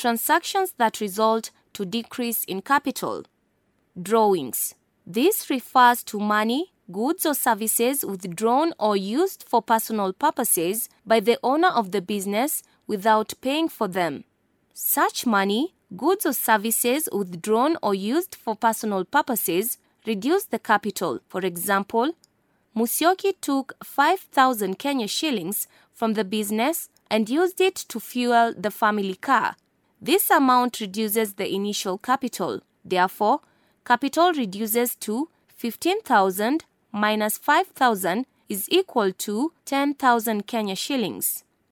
transactions that result to decrease in capital. Drawings. This refers to money, goods or services withdrawn or used for personal purposes by the owner of the business without paying for them. Such money, goods or services withdrawn or used for personal purposes reduce the capital. For example, Musyoki took 5,000 Kenya shillings from the business and used it to fuel the family car. This amount reduces the initial capital. Therefore, capital reduces to 15,000 minus 5,000 is equal to 10,000 Kenya shillings.